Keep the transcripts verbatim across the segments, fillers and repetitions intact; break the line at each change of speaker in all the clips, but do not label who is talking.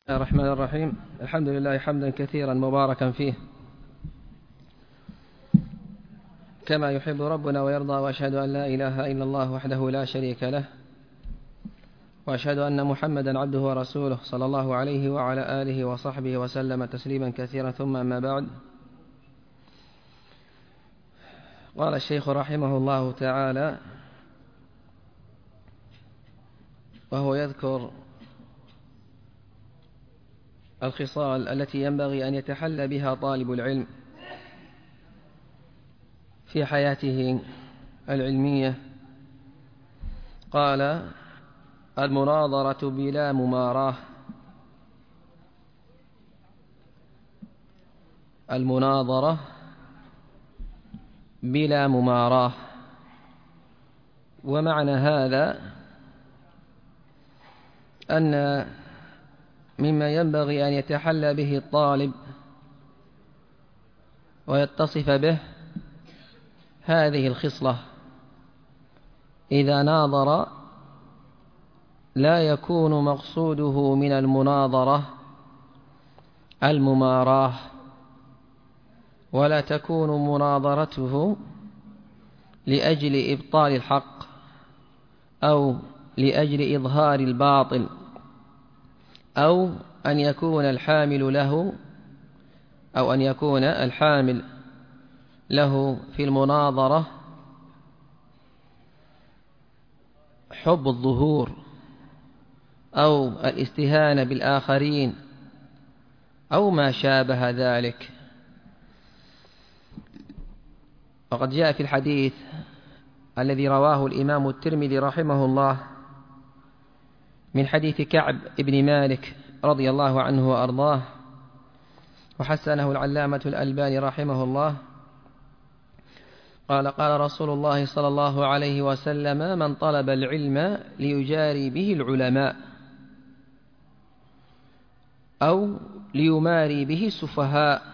الرحمن الرحيم. الحمد لله حمدا كثيرا مباركا فيه كما يحب ربنا ويرضى، وأشهد أن لا إله إلا الله وحده لا شريك له، وأشهد أن محمدا عبده ورسوله صلى الله عليه وعلى آله وصحبه وسلم تسليما كثيرا. ثم أما بعد، قال الشيخ رحمه الله تعالى وهو يذكر الخصال التي ينبغي أن يتحلى بها طالب العلم في حياته العلمية. قال: المناظرة بلا مماراة. المناظرة بلا مماراة. ومعنى هذا أن مما ينبغي أن يتحلى به الطالب ويتصف به هذه الخصلة: إذا ناظر لا يكون مقصوده من المناظرة المماراة، ولا تكون مناظرته لأجل إبطال الحق أو لأجل إظهار الباطل، أو أن يكون الحامل له أو أن يكون الحامل له في المناظرة حب الظهور أو الاستهانة بالآخرين أو ما شابه ذلك. وقد جاء في الحديث الذي رواه الإمام الترمذي رحمه الله من حديث كعب بن مالك رضي الله عنه وأرضاه، وحسنه العلامة الألباني رحمه الله، قال: قال رسول الله صلى الله عليه وسلم: من طلب العلم ليجاري به العلماء أو ليماري به السفهاء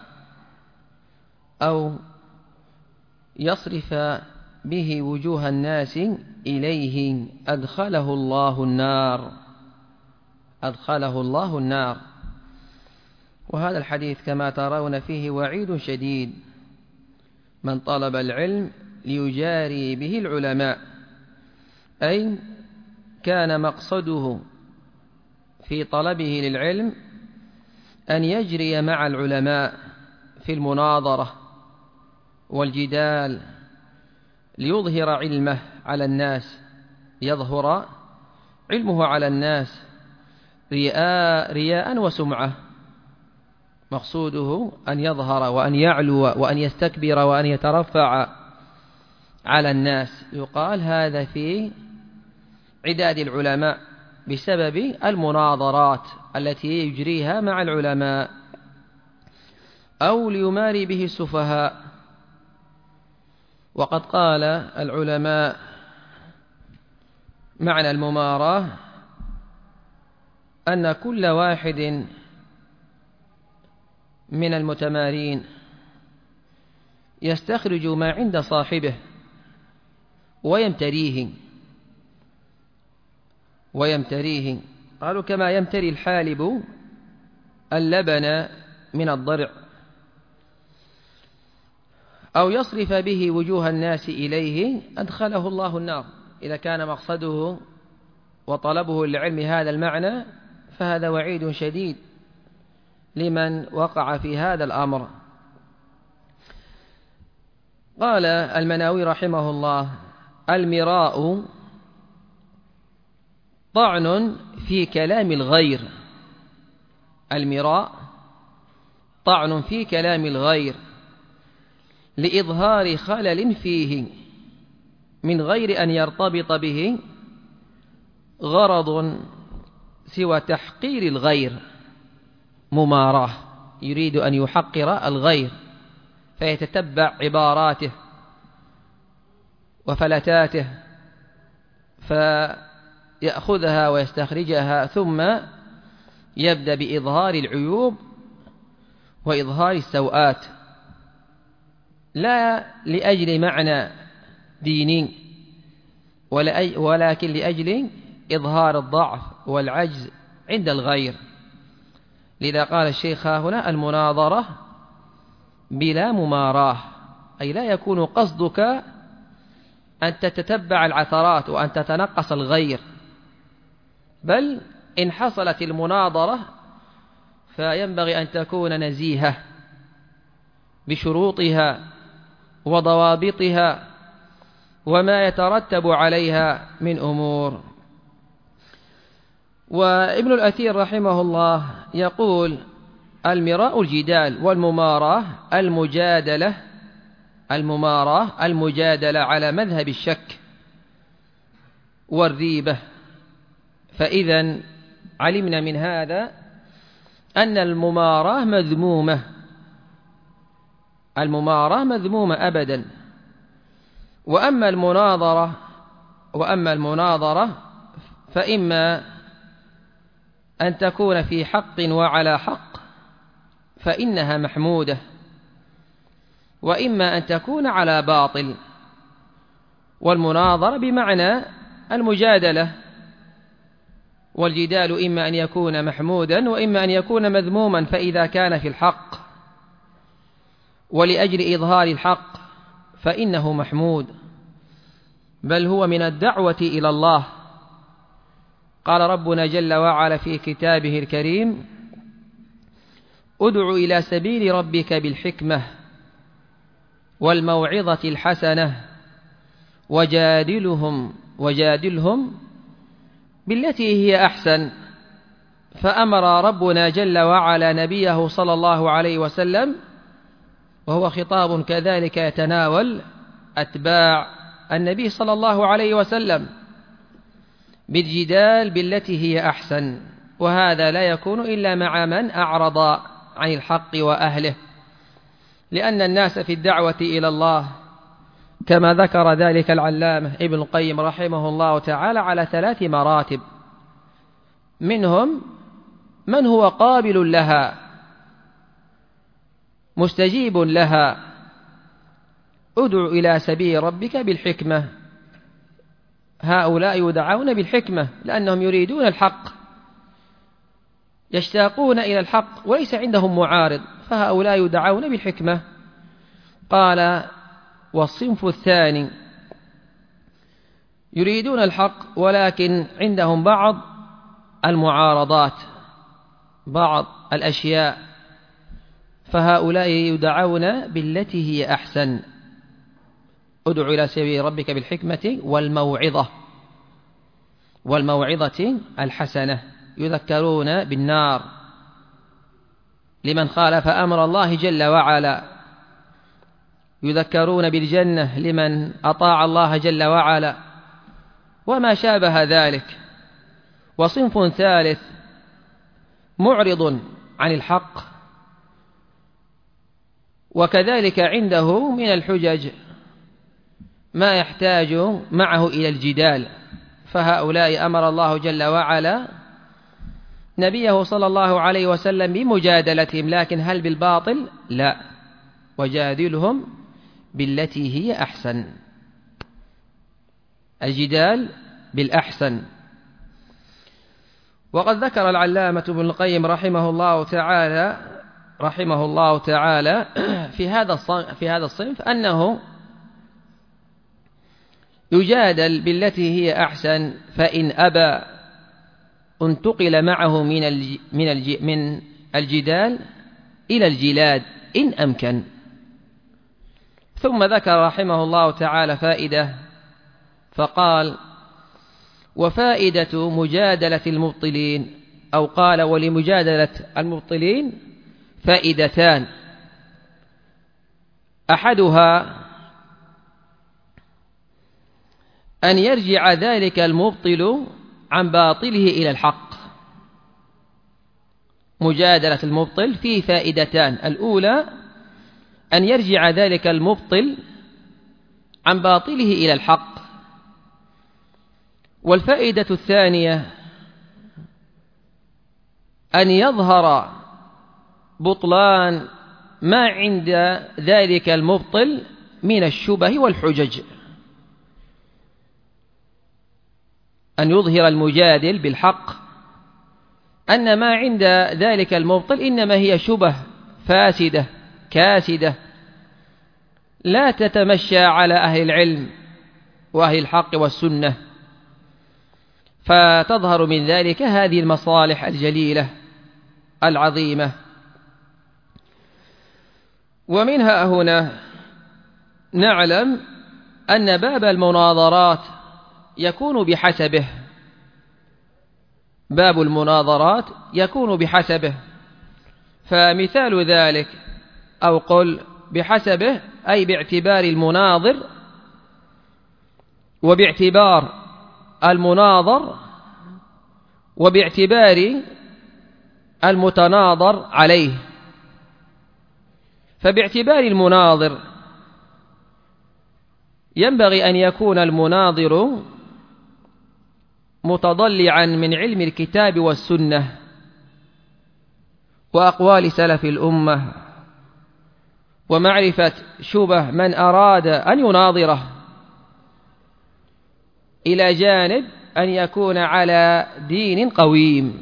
أو يصرف به وجوه الناس إليه أدخله الله النار أدخله الله النار. وهذا الحديث كما ترون فيه وعيد شديد: من طلب العلم ليجاري به العلماء، أي كان مقصده في طلبه للعلم أن يجري مع العلماء في المناظرة والجدال ليظهر علمه على الناس، يظهر علمه على الناس رياء, رياء وسمعة. مقصوده أن يظهر وأن يعلو وأن يستكبر وأن يترفع على الناس. يقال هذا في عداد العلماء بسبب المناظرات التي يجريها مع العلماء، أو ليماري به السفهاء. وقد قال العلماء معنى المماراة أن كل واحد من المتمارين يستخرج ما عند صاحبه ويمتريه ويمتريه قالوا: كما يمتري الحالب اللبن من الضرع، أو يصرف به وجوه الناس إليه أدخله الله النار. إذا كان مقصده وطلبه للعلم هذا المعنى فهذا وعيد شديد لمن وقع في هذا الأمر. قال المناوي رحمه الله: المراء طعن في كلام الغير. المراء طعن في كلام الغير لإظهار خلل فيه من غير أن يرتبط به غرض سوى تحقير الغير. مماراة، يريد أن يحقر الغير فيتتبع عباراته وفلتاته فيأخذها ويستخرجها، ثم يبدأ بإظهار العيوب وإظهار السوءات، لا لأجل معنى ديني ولكن لأجل إظهار الضعف والعجز عند الغير. لذا قال الشيخ هنا المناظرة بلا مماراة، أي لا يكون قصدك أن تتتبع العثرات وأن تتنقص الغير، بل إن حصلت المناظرة فينبغي أن تكون نزيهة بشروطها وضوابطها وما يترتب عليها من أمور. وابن الأثير رحمه الله يقول: المراء الجدال، والمماراة المجادلة المماراة المجادلة على مذهب الشك والريبة. فإذا علمنا من هذا أن المماراة مذمومة، المماراة مذمومة أبدا. وأما المناظرة وأما المناظرة فإما أن تكون في حق وعلى حق فإنها محمودة، وإما أن تكون على باطل. والمناظرة بمعنى المجادلة، والجدال إما أن يكون محمودا وإما أن يكون مذموما. فإذا كان في الحق ولأجل إظهار الحق فإنه محمود، بل هو من الدعوة إلى الله. قال ربنا جل وعلا في كتابه الكريم: ادع إلى سبيل ربك بالحكمة والموعظة الحسنة وجادلهم وجادلهم بالتي هي أحسن. فأمر ربنا جل وعلا نبيه صلى الله عليه وسلم، وهو خطاب كذلك يتناول أتباع النبي صلى الله عليه وسلم، بالجدال بالتي هي أحسن. وهذا لا يكون إلا مع من أعرض عن الحق وأهله، لأن الناس في الدعوة إلى الله كما ذكر ذلك العلامة ابن القيم رحمه الله تعالى على ثلاث مراتب: منهم من هو قابل لها مستجيب لها، ادع إلى سبيل ربك بالحكمة. هؤلاء يدعون بالحكمة لأنهم يريدون الحق، يشتاقون إلى الحق وليس عندهم معارض، فهؤلاء يدعون بالحكمة. قال: والصنف الثاني يريدون الحق ولكن عندهم بعض المعارضات، بعض الأشياء، فهؤلاء يدعون بالتي هي أحسن. ادع إلى سبيل ربك بالحكمة والموعظة والموعظة الحسنة. يذكرون بالنار لمن خالف أمر الله جل وعلا، يذكرون بالجنة لمن أطاع الله جل وعلا، وما شابه ذلك. وصنف ثالث معرض عن الحق، وكذلك عنده من الحجج ما يحتاج معه إلى الجدال، فهؤلاء أمر الله جل وعلا نبيه صلى الله عليه وسلم بمجادلتهم، لكن هل بالباطل؟ لا، وجادلهم بالتي هي أحسن، الجدال بالأحسن. وقد ذكر العلامة ابن القيم رحمه الله تعالى رحمه الله تعالى في هذا في هذا الصنف أنه يجادل بالتي هي أحسن، فإن أبى انتقل معه من من من الجدال إلى الجلاد إن أمكن. ثم ذكر رحمه الله تعالى فائدة فقال: وفائدة مجادلة المبطلين، أو قال: ولمجادلة المبطلين فائدتان: أحدها أن يرجع ذلك المبطل عن باطله إلى الحق. مجادلة المبطل فيه فائدتان: الأولى أن يرجع ذلك المبطل عن باطله إلى الحق، والفائدة الثانية أن يظهر بطلان ما عند ذلك المبطل من الشبه والحجج، أن يظهر المجادل بالحق أن ما عند ذلك المبطل إنما هي شبه فاسدة كاسدة لا تتمشى على أهل العلم وأهل الحق والسنة، فتظهر من ذلك هذه المصالح الجليلة العظيمة. ومنها هنا نعلم أن باب المناظرات يكون بحسبه، باب المناظرات يكون بحسبه، فمثال ذلك أو قل بحسبه أي باعتبار المناظر وباعتبار المناظر وباعتبار المتناظر عليه. فباعتبار المناظر ينبغي أن يكون المناظر متضلعا من علم الكتاب والسنة وأقوال سلف الأمة ومعرفة شبه من أراد أن يناظره، إلى جانب أن يكون على دين قويم،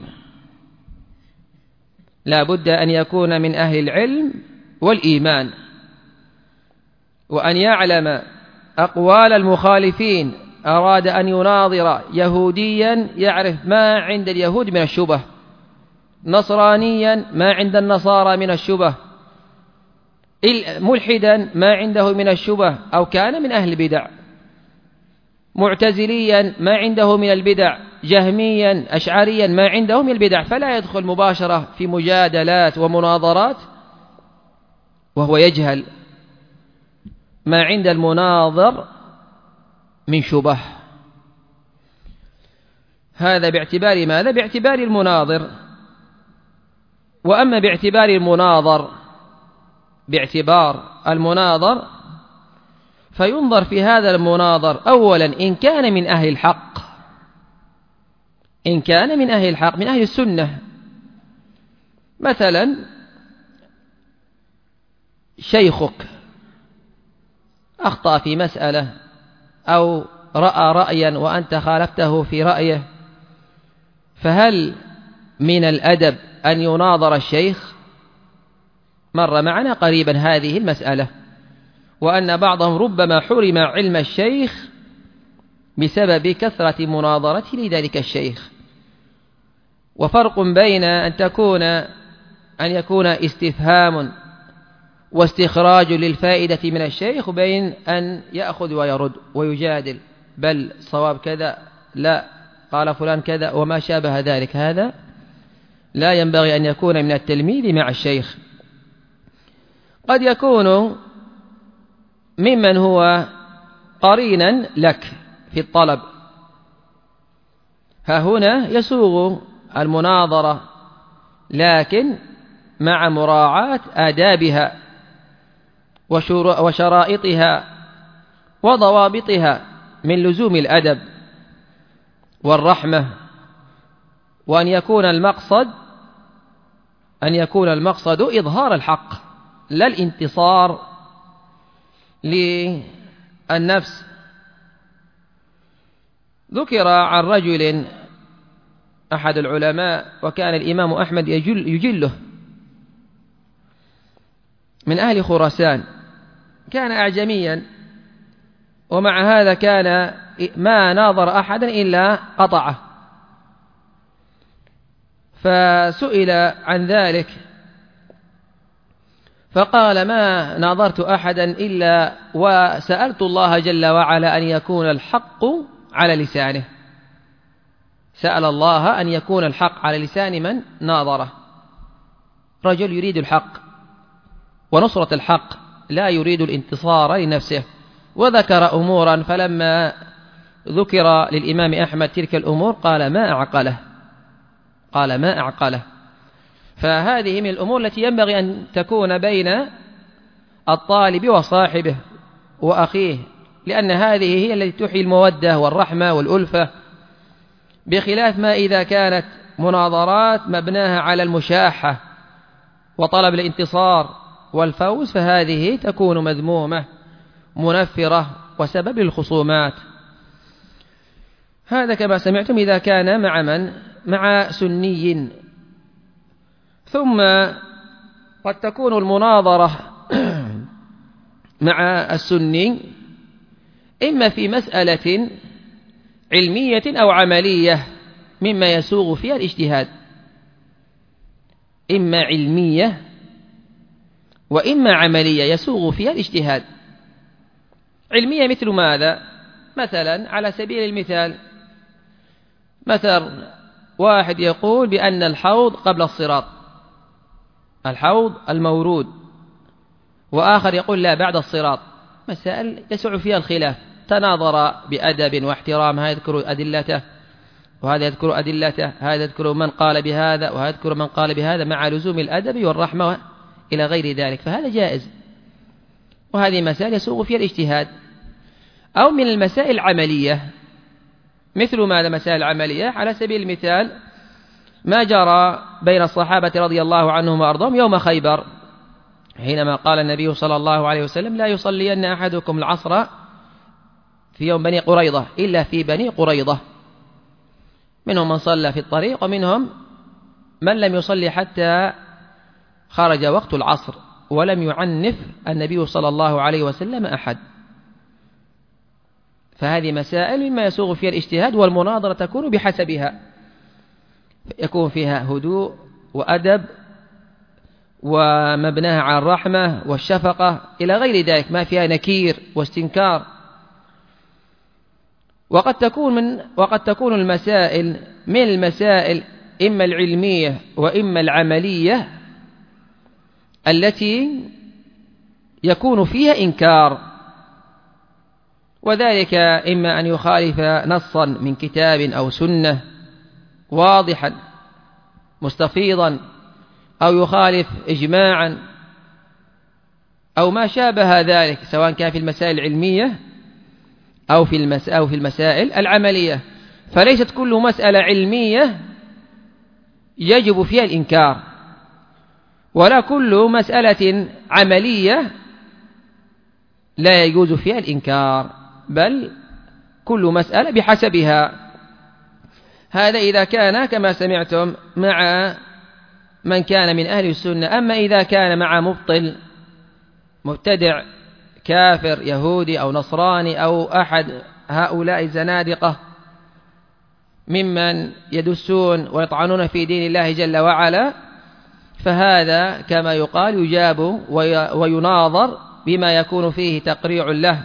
لا بد أن يكون من أهل العلم والإيمان، وأن يعلم أقوال المخالفين. أراد أن يناظر يهوديا يعرف ما عند اليهود من الشبه، نصرانيا ما عند النصارى من الشبه، ملحدا ما عنده من الشبه أو كان من أهل البدع، معتزليا ما عنده من البدع، جهميا أشعريا ما عنده من البدع، فلا يدخل مباشرة في مجادلات ومناظرات وهو يجهل ما عند المناظر من شبه. هذا باعتبار ماذا؟ باعتبار المناظر. وأما باعتبار المناظر باعتبار المناظر فينظر في هذا المناظر أولا إن كان من أهل الحق، إن كان من أهل الحق من أهل السنة. مثلا شيخك أخطأ في مسألة أو رأى رأيا وأنت خالفته في رأيه، فهل من الأدب أن يناظر الشيخ؟ مر معنا قريبا هذه المسألة، وأن بعضهم ربما حرم علم الشيخ بسبب كثرة مناظرته لذلك الشيخ. وفرق بين أن تكون أن يكون استفهام واستخراج للفائدة من الشيخ وبين أن يأخذ ويرد ويجادل، بل صواب كذا، لا قال فلان كذا وما شابه ذلك. هذا لا ينبغي أن يكون من التلميذ مع الشيخ. قد يكون ممن هو قرينا لك في الطلب، ها هنا يسوغ المناظرة لكن مع مراعاة آدابها وشرائطها وضوابطها من لزوم الأدب والرحمة، وأن يكون المقصد أن يكون المقصد إظهار الحق لا الانتصار للنفس. ذكر عن رجل أحد العلماء وكان الإمام أحمد يجل يجله من أهل خراسان، كان أعجميا، ومع هذا كان ما ناظر أحدا إلا قطعه. فسئل عن ذلك فقال ما ناظرت أحدا إلا وسألت الله جل وعلا أن يكون الحق على لسانه، سأل الله أن يكون الحق على لسان من ناظره. رجل يريد الحق ونصرة الحق، لا يريد الانتصار لنفسه. وذكر أمورا، فلما ذكر للإمام أحمد تلك الأمور قال ما أعقله، قال ما أعقله. فهذه من الأمور التي ينبغي أن تكون بين الطالب وصاحبه وأخيه، لأن هذه هي التي تحيي المودة والرحمة والألفة، بخلاف ما إذا كانت مناظرات مبناها على المشاحة وطلب الانتصار والفوز، فهذه تكون مذمومة منفرة وسبب للخصومات. هذا كما سمعتم إذا كان مع من؟ مع سني ثم قد تكون المناظرة مع السني إما في مسألة علمية أو عملية مما يسوغ فيها الاجتهاد، إما علمية وإما عملية يسوغ فيها الاجتهاد. علمية مثل ماذا؟ مثلا على سبيل المثال، مثلا واحد يقول بأن الحوض قبل الصراط، الحوض المورود، وآخر يقول لا بعد الصراط. مسائل يسع فيها الخلاف، تناظر بأدب واحترام، هذا يذكر أدلته وهذا يذكر أدلته، هذا يذكر من قال بهذا وهذا يذكر من قال بهذا، مع لزوم الأدب والرحمة إلى غير ذلك، فهذا جائز. وهذه مسائل يسوغ فيها الاجتهاد. أو من المسائل العملية، مثل ماذا؟ مسائل عملية على سبيل المثال ما جرى بين الصحابة رضي الله عنهم وأرضاهم يوم خيبر، حينما قال النبي صلى الله عليه وسلم لا يصلين أحدكم العصر في يوم بني قريظة إلا في بني قريظة. منهم من صلى في الطريق ومنهم من لم يصلي حتى خرج وقت العصر، ولم يعنف النبي صلى الله عليه وسلم أحد. فهذه مسائل مما يسوغ فيها الاجتهاد، والمناظرة تكون بحسبها، يكون فيها هدوء وأدب ومبناها على الرحمة والشفقة إلى غير ذلك، ما فيها نكير واستنكار. وقد تكون من وقد تكون المسائل من المسائل إما العلمية وإما العملية التي يكون فيها إنكار، وذلك إما أن يخالف نصا من كتاب أو سنة واضحا مستفيضا، أو يخالف إجماعا أو ما شابه ذلك، سواء كان في المسائل العلمية أو في المسائل, أو في المسائل العملية. فليست كل مسألة علمية يجب فيها الإنكار، ولا كل مسألة عملية لا يجوز فيها الإنكار، بل كل مسألة بحسبها. هذا إذا كان كما سمعتم مع من كان من أهل السنة. أما إذا كان مع مبطل مبتدع كافر يهودي أو نصراني أو أحد هؤلاء الزنادقة ممن يدسون ويطعنون في دين الله جل وعلا، فهذا كما يقال يجاب ويناظر بما يكون فيه تقريع له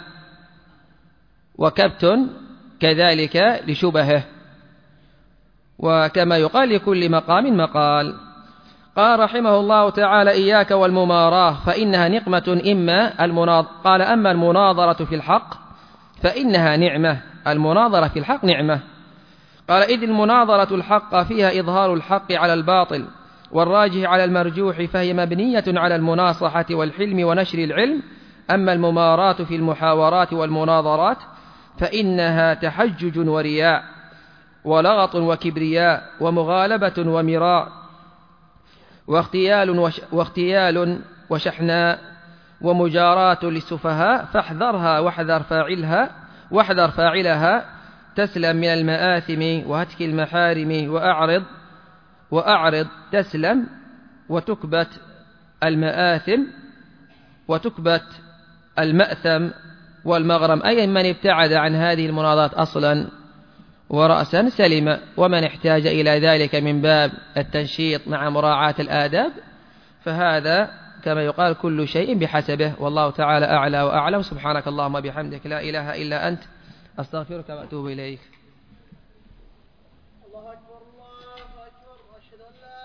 وكبت كذلك لشبهه، وكما يقال لكل مقام مقال. قال رحمه الله تعالى إياك والمماراة فإنها نقمة إما المناظرة. قال أما المناظرة في الحق فإنها نعمة، المناظرة في الحق نعمة. قال إذ المناظرة الحق فيها إظهار الحق على الباطل والراجح على المرجوح، فهي مبنية على المناصحة والحلم ونشر العلم. أما المماراة في المحاورات والمناظرات فإنها تحجج ورياء ولغط وكبرياء ومغالبة ومراء واغتيال, وش واغتيال وشحناء ومجاراة للسفهاء، فاحذرها واحذر فاعلها واحذر فاعلها تسلم من المآثم وهتك المحارم، وأعرض وأعرض تسلم وتكبت المآثم وتكبت المأثم والمغرم. أي من ابتعد عن هذه المناظرات أصلا ورأسا سلم، ومن احتاج إلى ذلك من باب التنشيط مع مراعاة الآداب، فهذا كما يقال كل شيء بحسبه، والله تعالى أعلى وأعلم. سبحانك اللهم بحمدك لا إله إلا أنت أستغفرك وأتوب إليك.
الله أكبر الله أكبر، أشهد أن لا